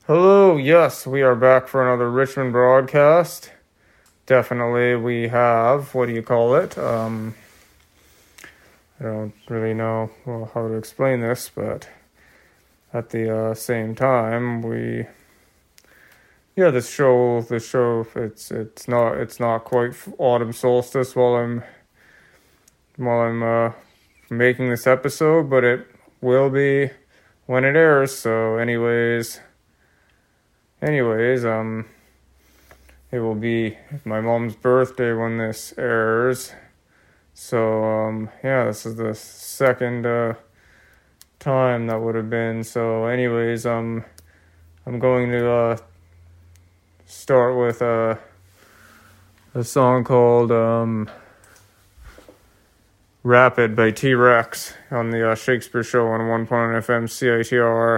Hello, yes, we are back for another Richmond broadcast. Definitely we have, what do you call it? I don't really know how to explain this, but at the same time, this show, it's not quite autumn solstice while I'm making this episode, but it will be when it airs. So, anyways, it will be my mom's birthday when this airs. So, this is the second time that would have been. So, anyways, I'm going to start with a song called Rapid by T-Rex on the Shakespeare Show on 1.1 FM CITR.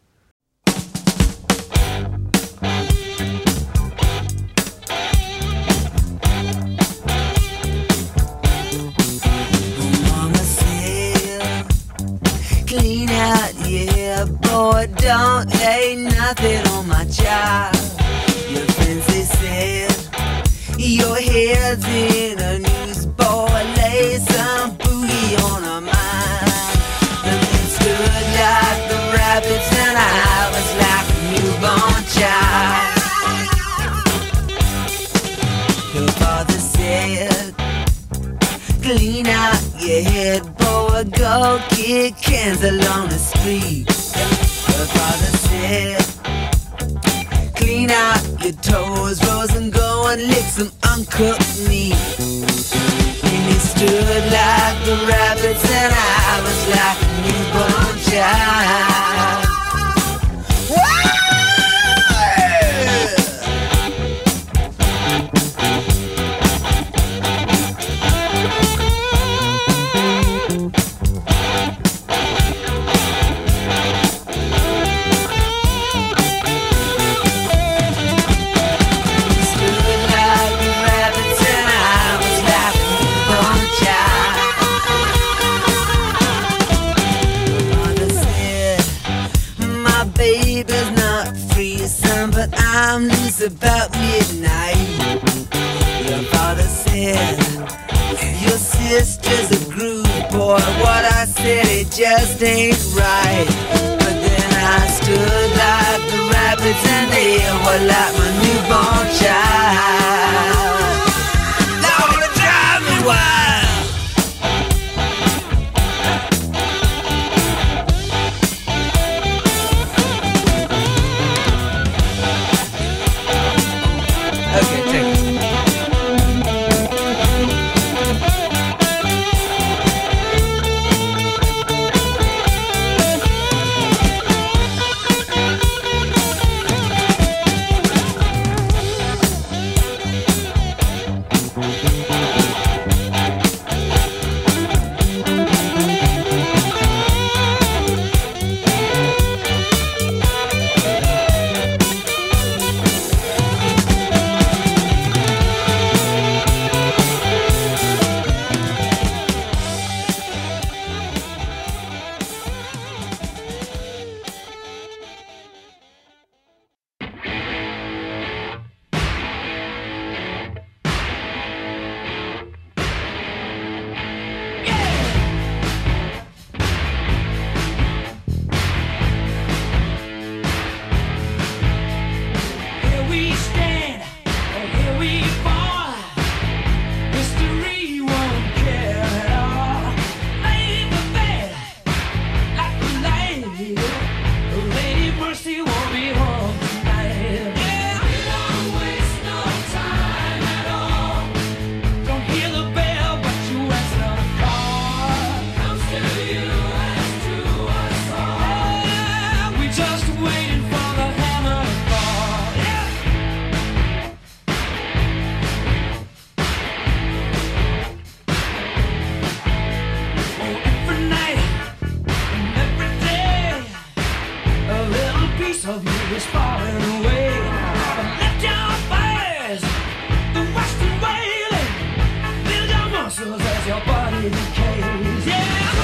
Clean out your hair, boy, don't lay nothing on my child. Your friends, they said, your head's in a noose, boy, lay some booty on her mind. The men stood like the rabbits and I was like a newborn child. Your father said, clean out your head, boy, go kick cans along the street. Your father said, clean out your toes, Rose, and go and lick some uncooked meat. And he stood like the rabbits and I was like a newborn child. I'm loose about midnight. Your father said, your sister's a groove, boy. What I said, it just ain't right. But then I stood like the rabbits and they were like my newborn child. Lord, it drives me wild.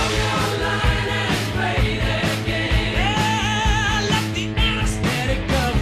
Line and play their game. Yeah, let the anesthetic of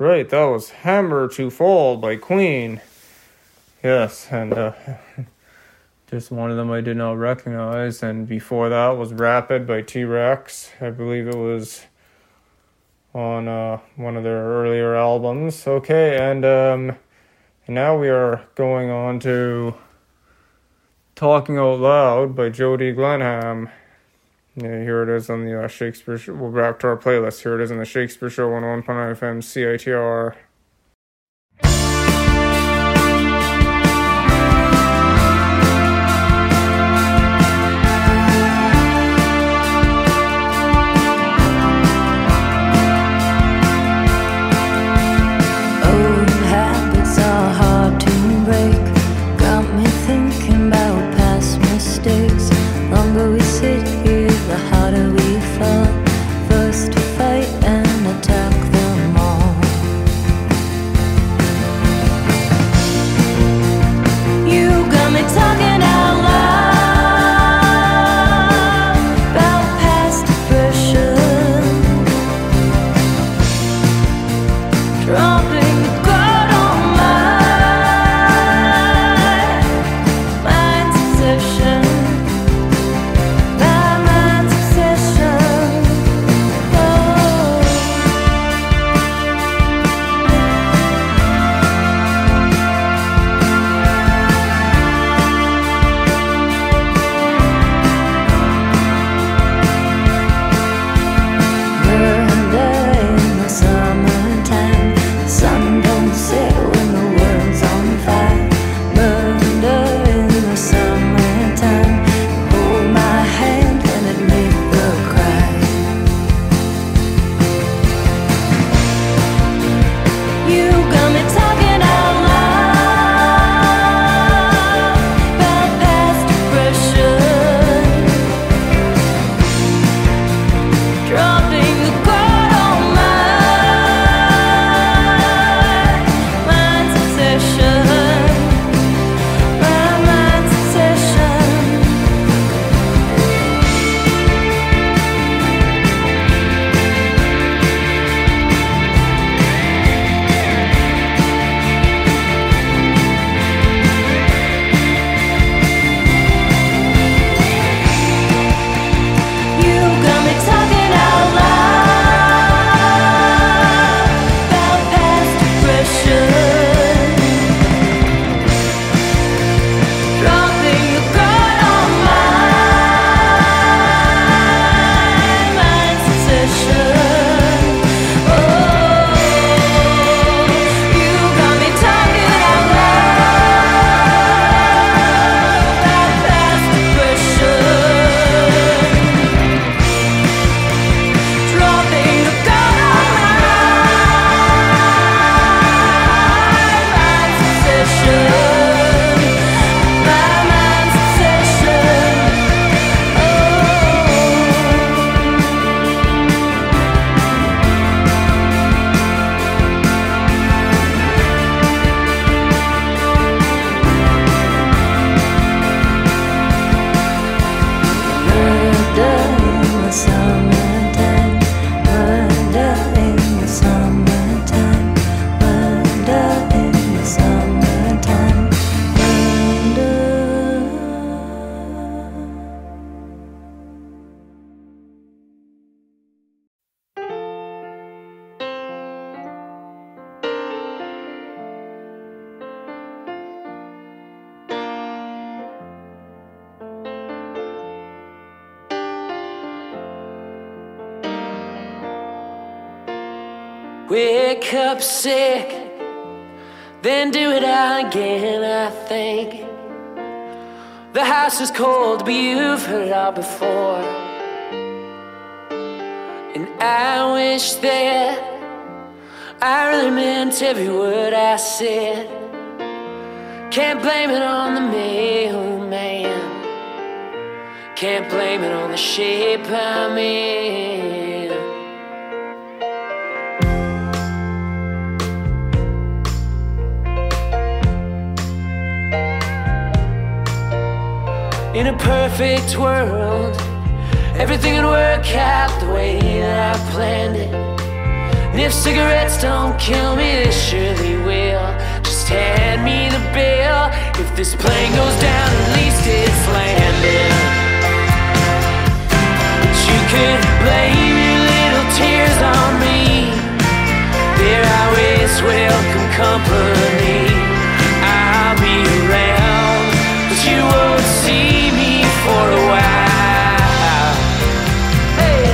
right, that was Hammer to Fall by Queen. Yes, and just one of them I did not recognize. And before that was Rapid by T-Rex. I believe it was on one of their earlier albums. Okay, and now we are going on to Talking Out Loud by Jody Glenham. Yeah, here it is on the Shakespeare Show. We'll back to our playlist. Here it is on the Shakespeare Show on 1.9 FM CITR. Wake up sick, then do it again, I think. The house is cold, but you've heard it all before. And I wish that I really meant every word I said. Can't blame it on the mailman, can't blame it on the shape I'm in. In a perfect world, everything would work out the way that I planned it. And if cigarettes don't kill me, they surely will. Just hand me the bill. If this plane goes down, at least it's landing. But you could blame your little tears on me. They're always welcome company. I'll be around, but you won't see me for a while. Hey.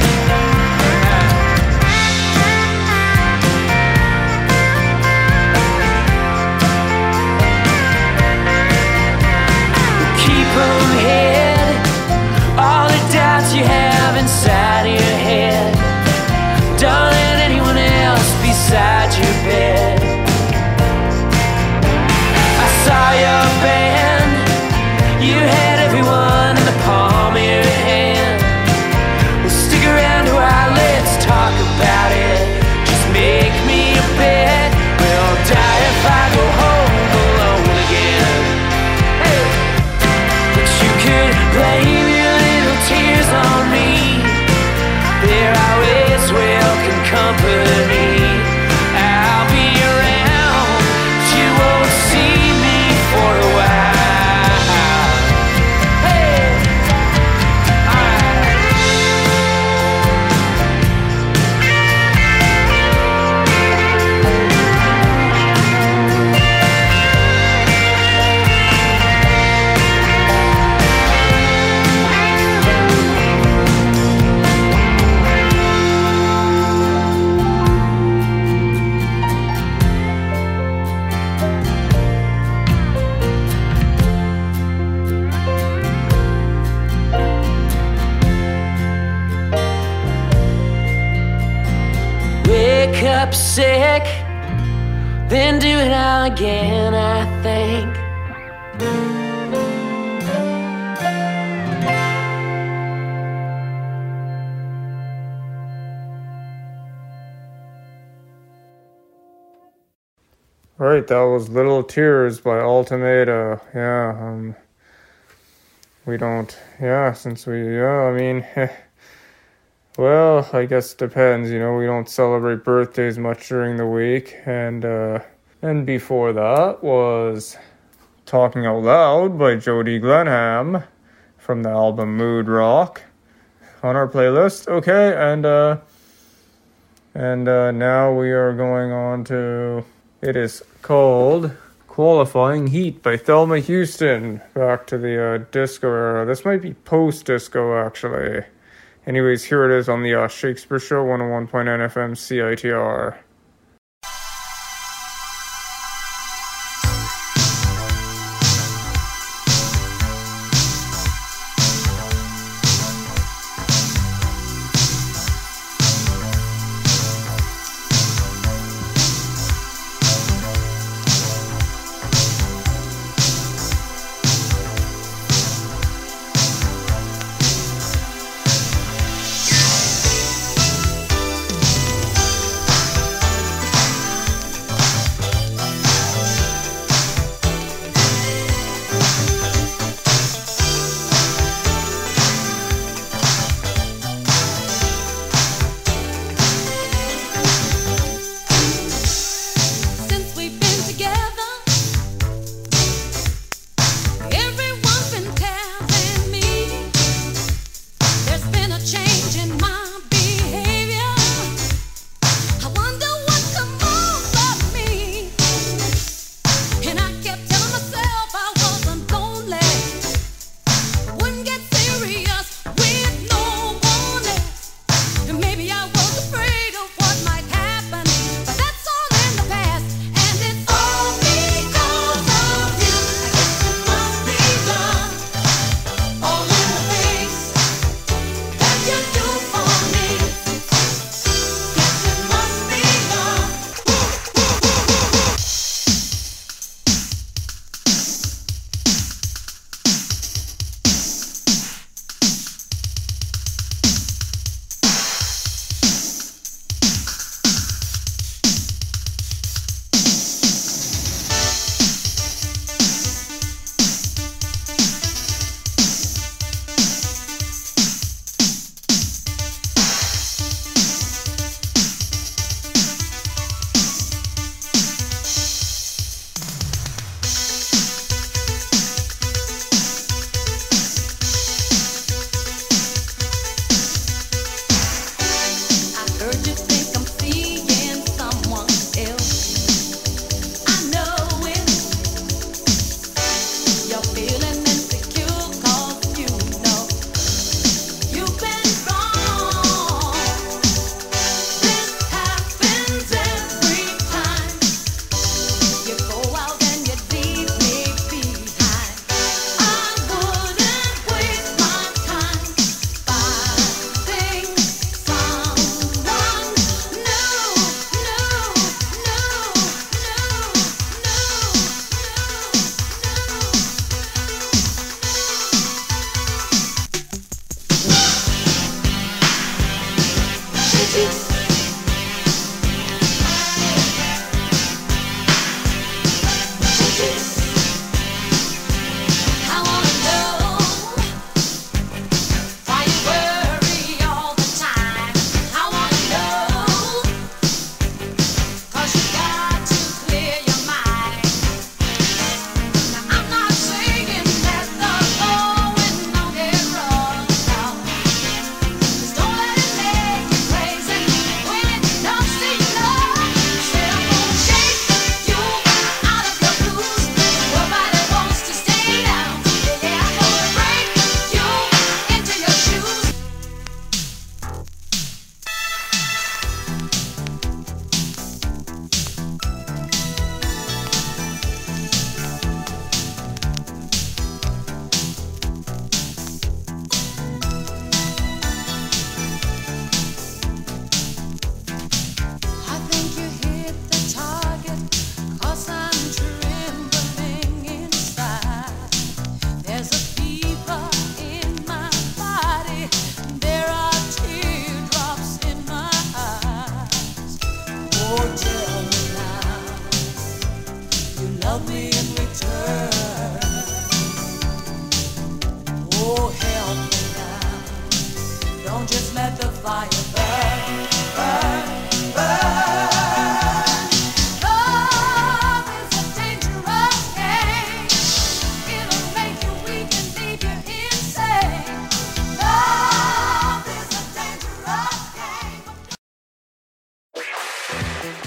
Keep them hid, all the doubts you have inside of your head. Don't let anyone else beside your bed. I saw your band, you had everyone in the palm of your hand. Well, stick around a while, let's talk about it. Just make me a bet, we'll die if I go home alone again. Hey. But you could blame your little tears on me. They're always welcome company. I'll be around, but you won't see me for a while. Hey, wake up sick, then do it all again, I think. Right, that was Little Tears by Ultimata. Yeah, we don't, since we, I mean, well, I guess it depends, we don't celebrate birthdays much during the week, and before that was Talking Out Loud by Jody Glenham from the album Mood Rock on our playlist. Okay, and now we are going on to, it is called Qualifying Heat by Thelma Houston, back to the disco era. This might be post-disco, actually. Anyways, here it is on the Shakespeare Show, 101.9 FM CITR.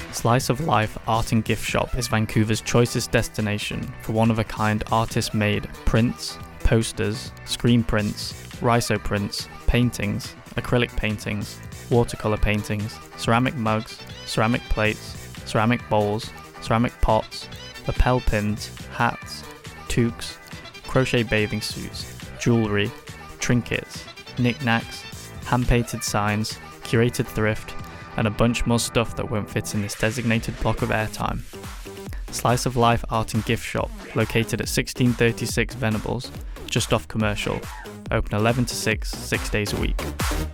Slice of Life Art and Gift Shop is Vancouver's choicest destination for one-of-a-kind artist-made prints, posters, screen prints, rhizo prints, paintings, acrylic paintings, watercolour paintings, ceramic mugs, ceramic plates, ceramic bowls, ceramic pots, lapel pins, hats, toques, crochet bathing suits, jewellery, trinkets, knickknacks, hand-painted signs, curated thrift, and a bunch more stuff that won't fit in this designated block of airtime. Slice of Life Art and Gift Shop, located at 1636 Venables, just off Commercial, open 11 to 6 days a week.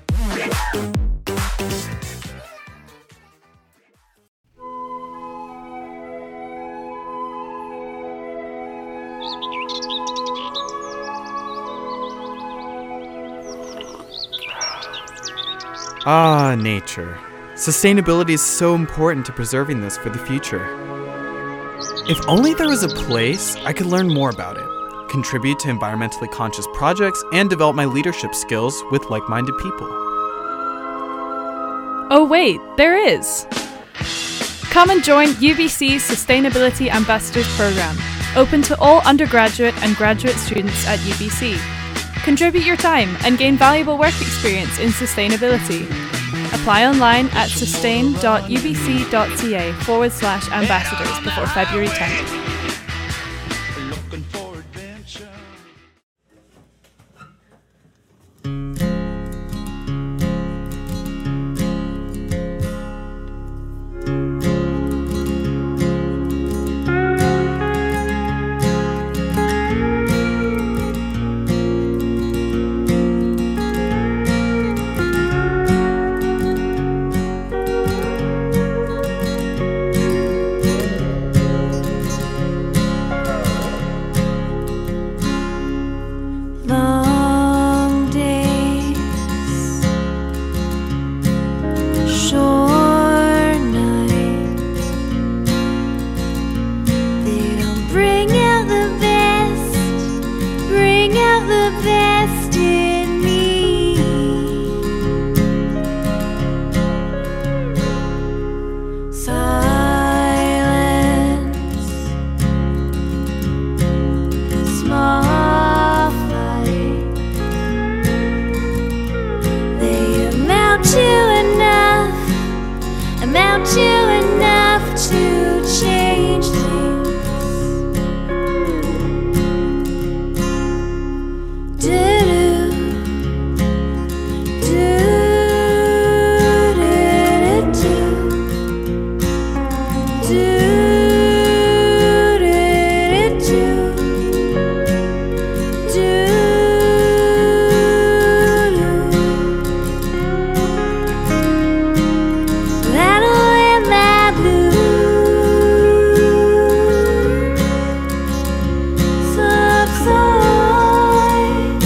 Ah, nature. Sustainability is so important to preserving this for the future. If only there was a place I could learn more about it, contribute to environmentally conscious projects, and develop my leadership skills with like-minded people. Oh wait, there is! Come and join UBC's Sustainability Ambassadors Programme, open to all undergraduate and graduate students at UBC. Contribute your time and gain valuable work experience in sustainability. Apply online at sustain.ubc.ca/ambassadors before February 10th. Long days, short nights, they don't bring out the best in me. Silence, small fight, they amount to enough to change things. Rattle in my blues, subside,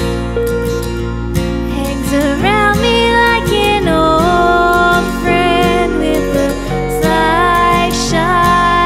hangs around me like an old friend with a slight shy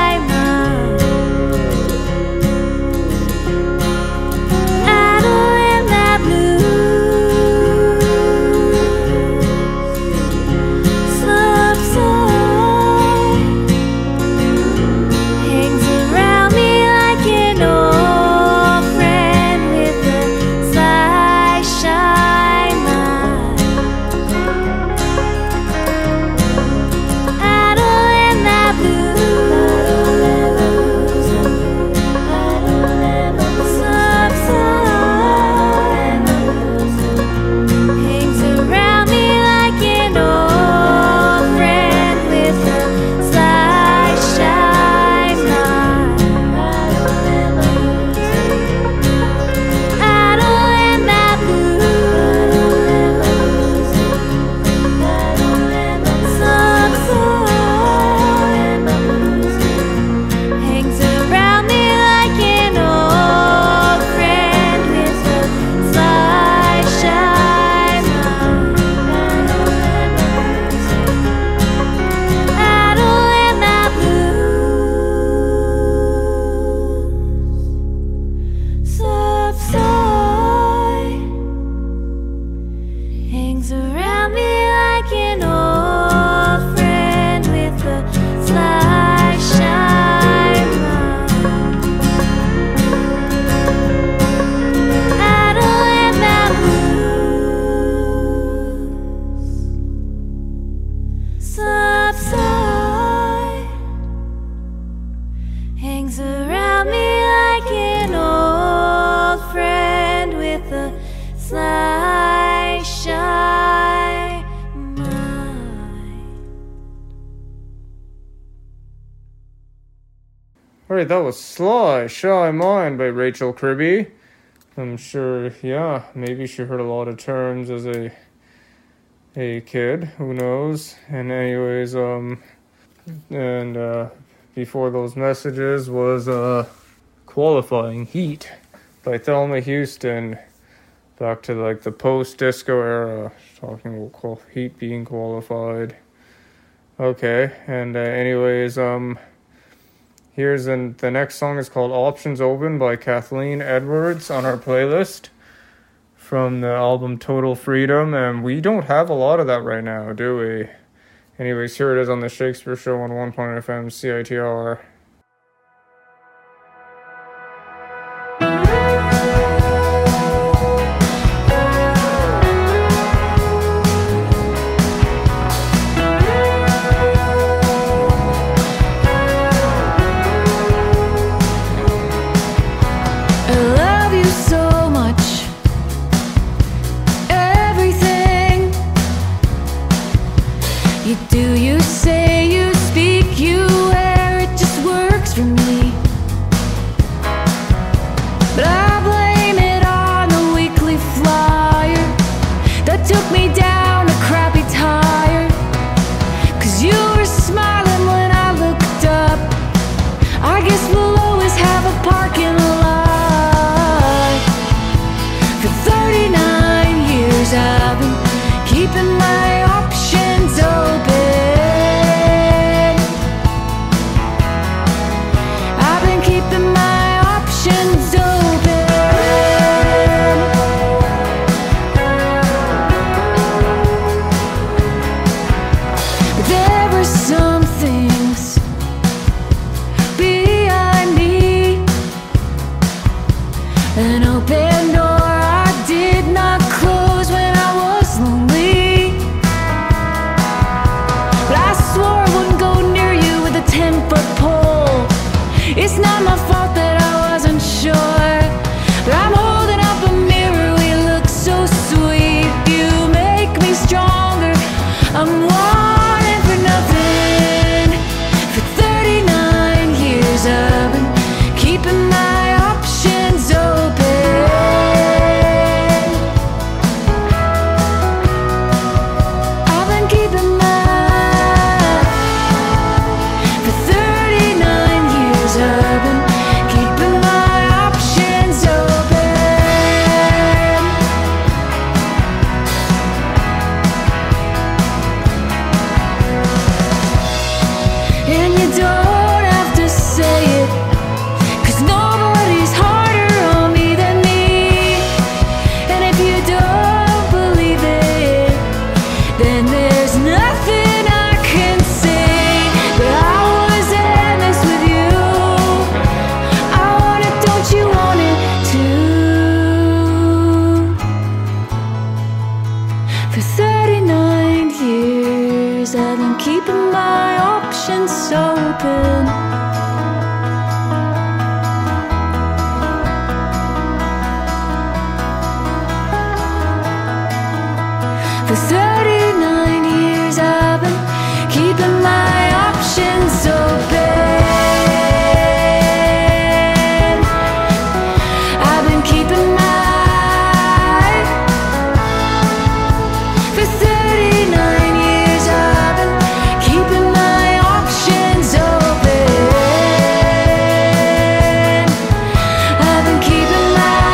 surround me like an old friend with a sly, shy mind. Alright, that was Sly, Shy Mind by Rachel Kirby. I'm sure, yeah, maybe she heard a lot of terms as a kid, who knows. And anyways, before those messages was Qualifying Heat by Thelma Houston, back to like the post-disco era, talking about Heat being qualified. Okay, and anyways, here's the next song is called Options Open by Kathleen Edwards on our playlist from the album Total Freedom, and we don't have a lot of that right now, do we? Anyways, here it is on the Shakespeare Show on 1.FM CITR. You say you speak, you wear it just works for me. But I blame it on the weekly flyer that took me down a crappy tire. 'Cause you were smiling when I looked up. I guess we'll always have a parking lot. For 39 years I've been keeping my options open. An open door I did not close when I was lonely. But I swore I wouldn't go near you with a 10-foot pole. It's not my fault that I wasn't sure. But I'm holding up a mirror, we look so sweet. You make me stronger, I'm wanting for nothing. For 39 years I've been keeping my options open. I've been keeping for 39 years I've been keeping my options open. And you don't have to say it, 'cause nobody's harder on me than me. And if you don't believe it, then there's nothing I can say. But I was in this with you. I want it, don't you want it too? For 39 years I've been keeping my options open. For 39 years I've been keeping my options open. I've been keeping for 39 years I've been keeping my options open. I've been keeping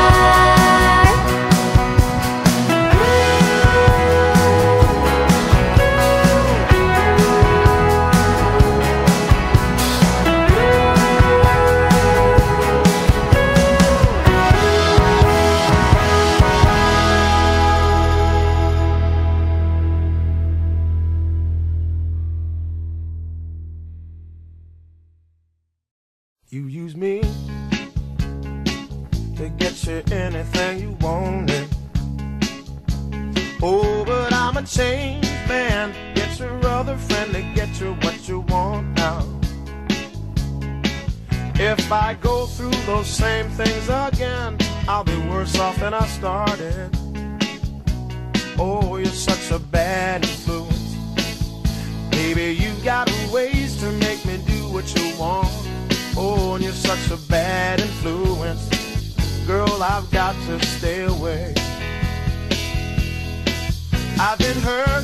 You use me to get you anything you wanted. Oh, but I'm a changed man. Get your other friend to get you what you want now. If I go through those same things again, I'll be worse off than I started. Oh, you're such a bad influence. Baby, you got ways to make me do what you want. Oh, and you're such a bad influence. Girl, I've got to stay away. I've been hurt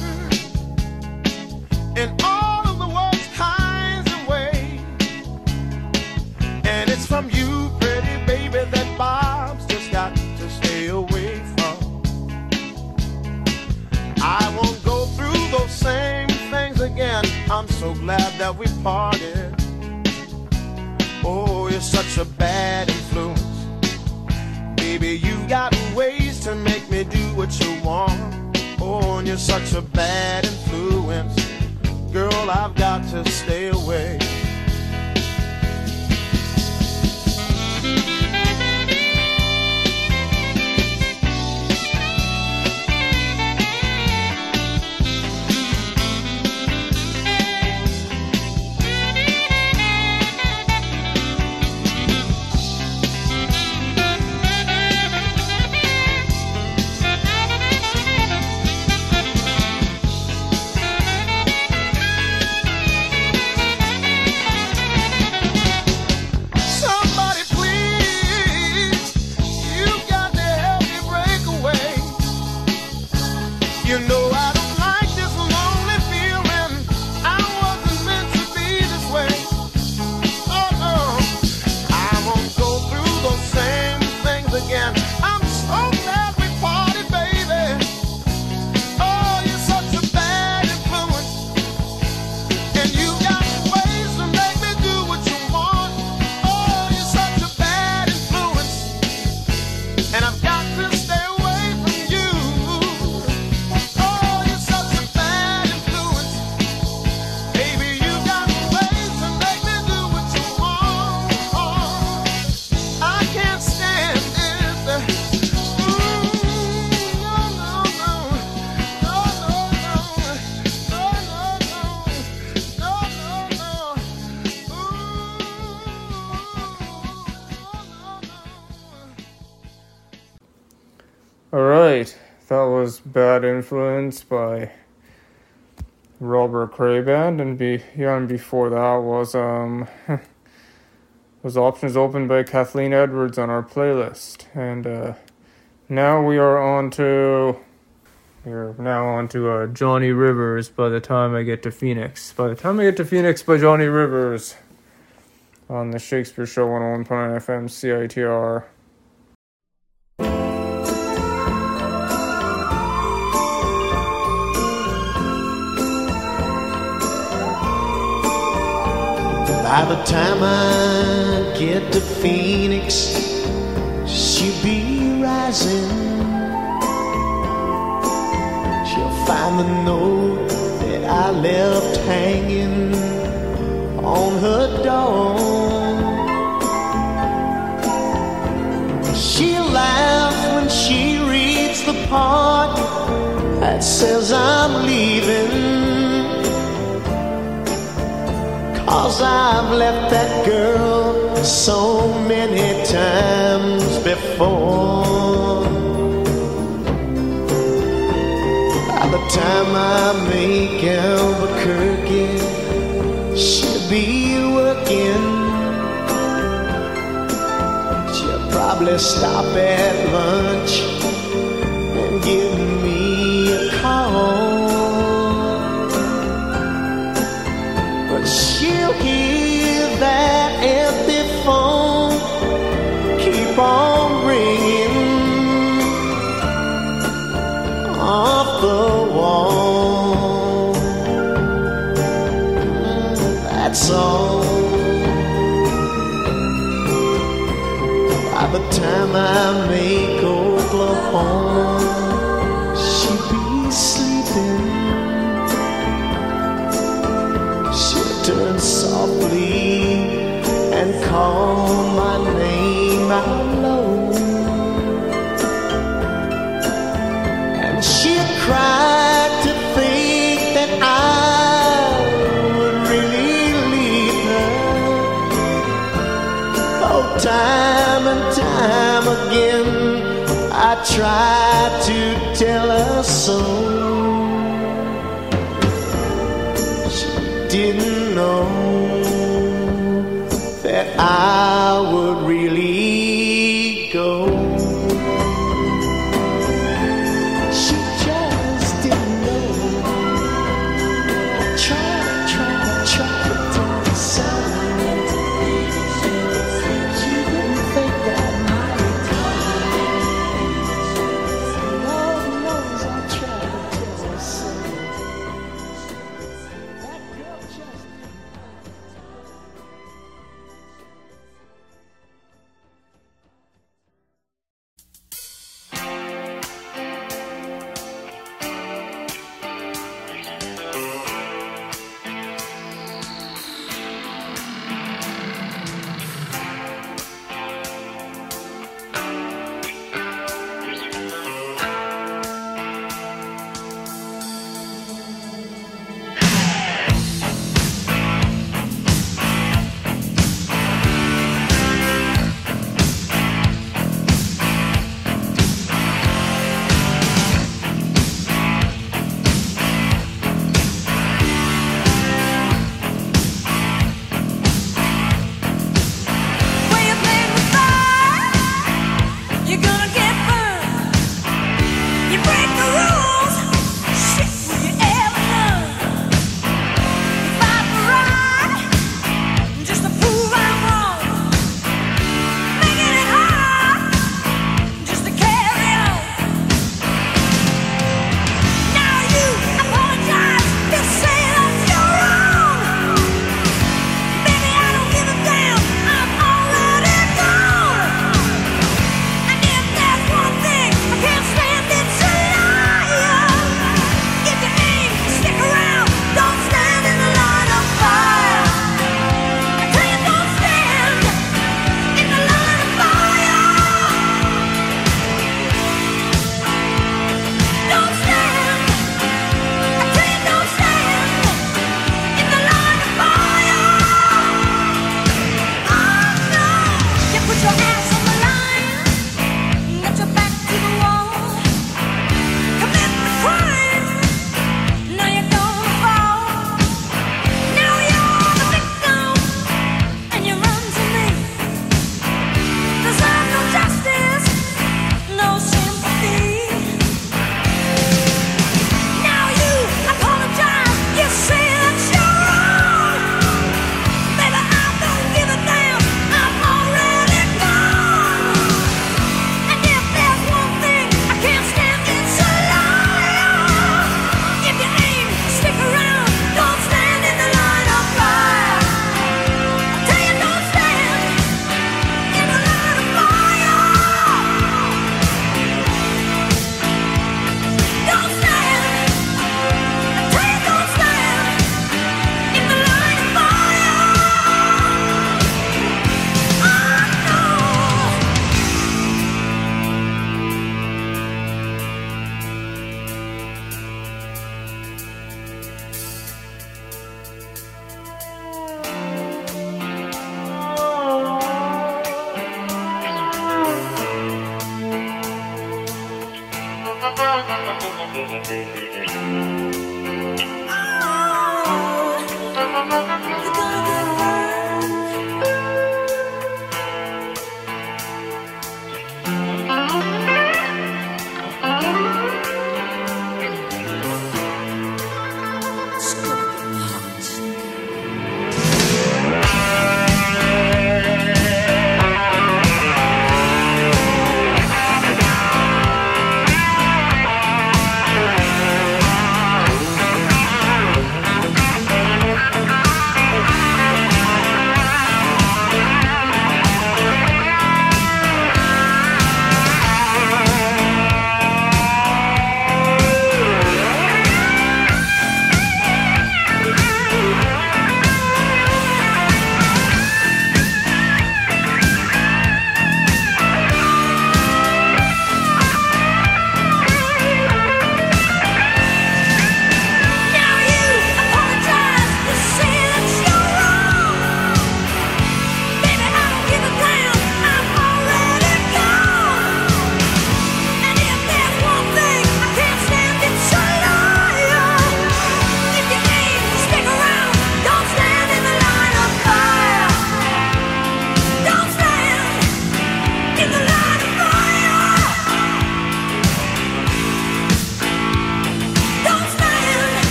in all of the worst kinds of ways, and it's from you, pretty baby, that Bob's just got to stay away from. I won't go through those same things again. I'm so glad that we parted. Oh, you're such a bad influence. Baby, you got ways to make me do what you want. Oh, and you're such a bad influence. Girl, I've got to stay away. Alright, that was Bad Influence by Robert Crayband, and before that was Options Open by Kathleen Edwards on our playlist. And now we are on to Johnny Rivers, By the Time I Get to Phoenix. By the Time I Get to Phoenix by Johnny Rivers on the Shakespeare Show 101.9 FM CITR. By the time I get to Phoenix, she'll be rising. She'll find the note that I left hanging on her door. She'll laugh when she reads the part that says I'm leaving. 'Cause I've left that girl so many times before. By the time I make Albuquerque, she'll be working. She'll probably stop at lunch and give me a call. She'll hear that empty phone keep on ringing off the wall. That's all. By the time I make Oklahoma, she'll be sleeping. Turn softly and call my name out low, and she'll cry to think that I would really leave her. time and time again, I tried to tell her so. She didn't know that I would really go. She just didn't know. I tried to tell her so. She didn't think that might come. Lord knows I tried to tell her so. That girl just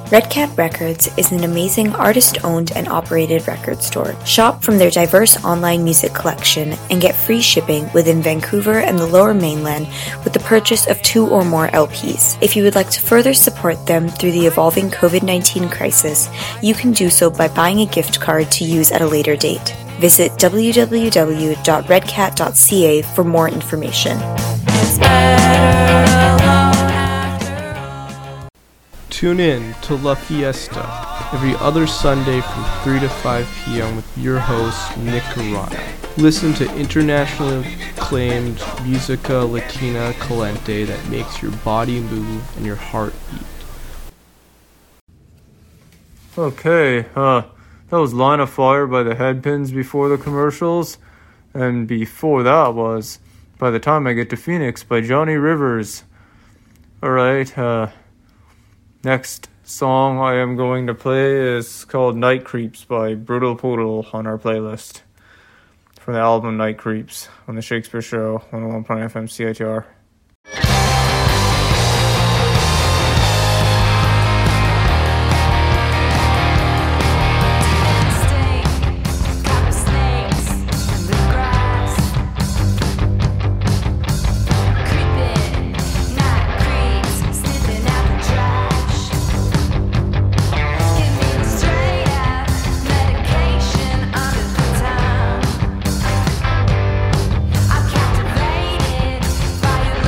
Red Cat Records is an amazing artist-owned and operated record store. Shop from their diverse online music collection and get free shipping within Vancouver and the Lower Mainland with the purchase of 2 or more LPs. If you would like to further support them through the evolving COVID-19 crisis, you can do so by buying a gift card to use at a later date. Visit www.redcat.ca for more information. Tune in to La Fiesta every other Sunday from 3 to 5 p.m. with your host, Nick Arana. Listen to internationally acclaimed Musica Latina Caliente that makes your body move and your heart beat. Okay, that was Line of Fire by the Headpins before the commercials. And before that was By the Time I Get to Phoenix by Johnny Rivers. Alright, next song I am going to play is called Night Creeps by Brutal Poodle on our playlist from the album Night Creeps on the Shakespeare Show, 101.9 FM CITR. Captivated by your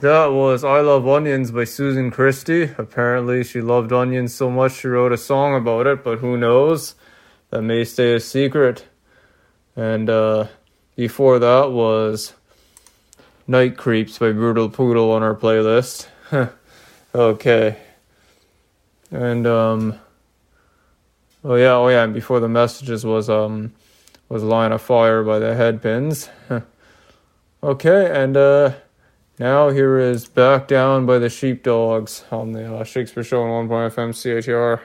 That was I Love Onions by Susan Christie. Apparently she loved onions so much she wrote a song about it, but who knows? That may stay a secret. And before that was Night Creeps by Brutal Poodle on our playlist. Okay. And oh yeah, and before the messages was Line of Fire by the Headpins. Okay, and now here is Back Down by the Sheepdogs on the Shakespeare Show on 1.FM CHR.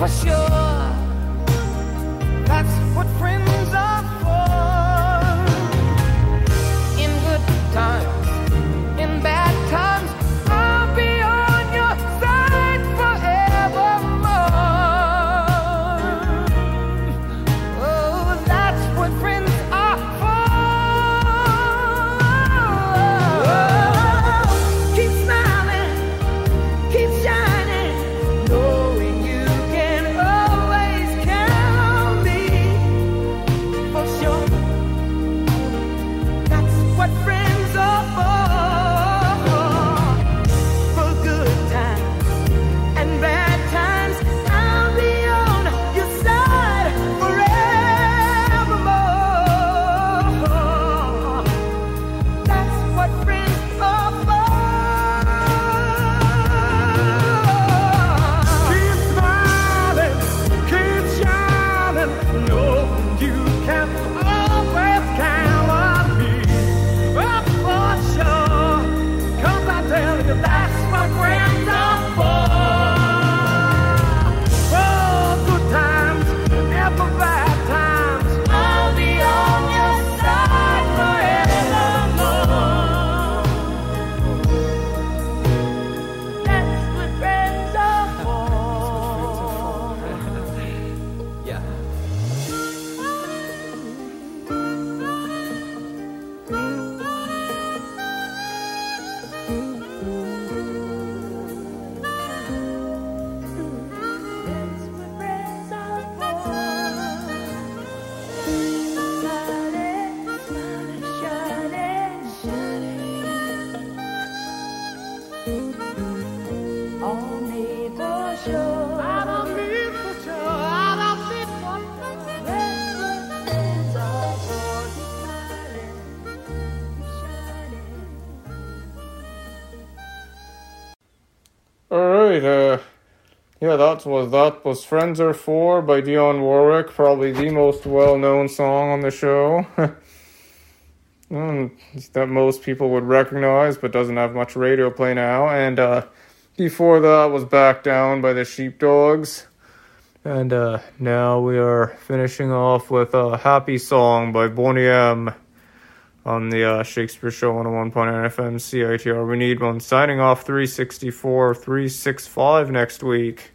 for sure. That's what friends are for. In good times, in bad times, I'll be on your side forevermore. Oh, that's what friends are for. Oh, keep smiling, keep shining, knowing you can always count on me for sure. That's what friends are for. For good times and bad times, I'll be on your side forevermore. That's what friends are for. Keep smiling, keep shining, know you can always count on me. Oh, for sure, 'cause I tell you that's what friends are for. For good times and for bad times, I'll be on your side forevermore. That's what friends are for. Yeah. That's what friends are for. Shining, shining, shining. On me for sure. Out on me for sure. Out on me for sure. That's what friends are for. Keep smiling, keep shining. All right, yeah, that was Friends Are For by Dionne Warwick, probably the most well-known song on the show. That most people would recognize, but doesn't have much radio play now. And before that was Back Down by the Sheepdogs. And now we are finishing off with a Happy Song by Boney M on the Shakespeare Show on 101.9 FM CITR. We need one. Signing off 364, 365 next week.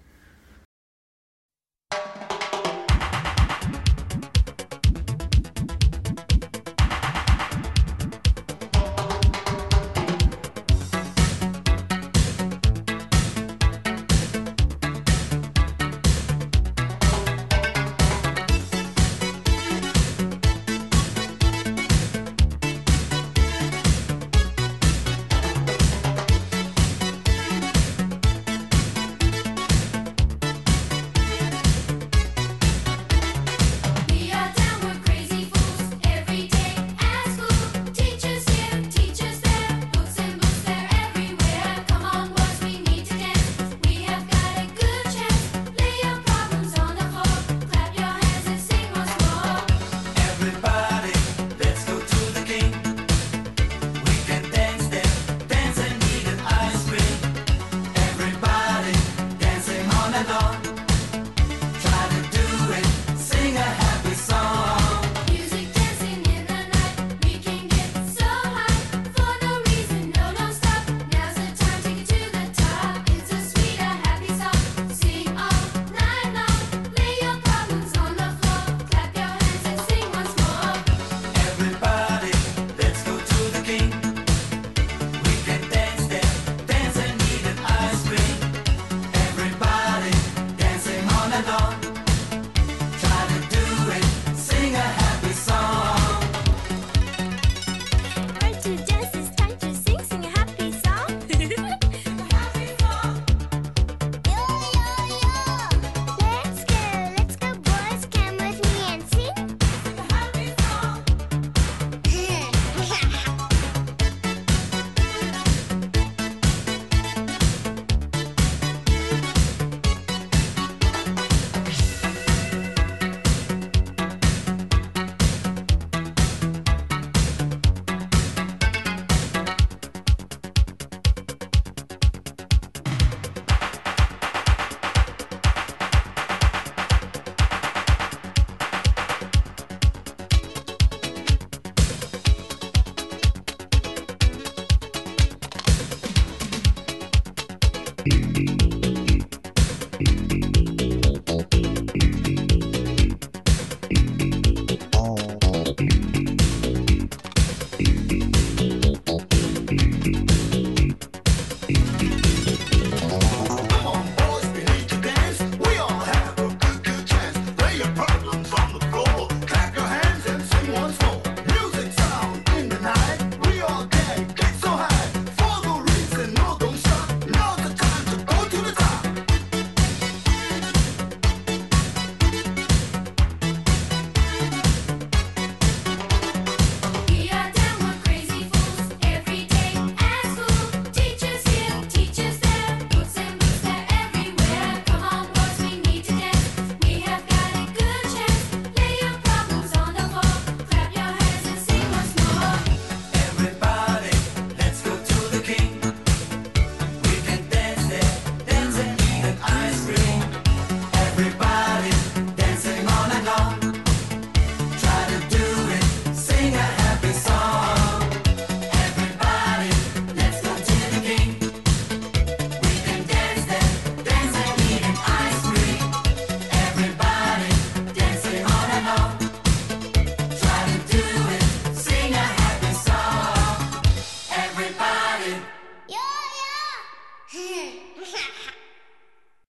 Bye.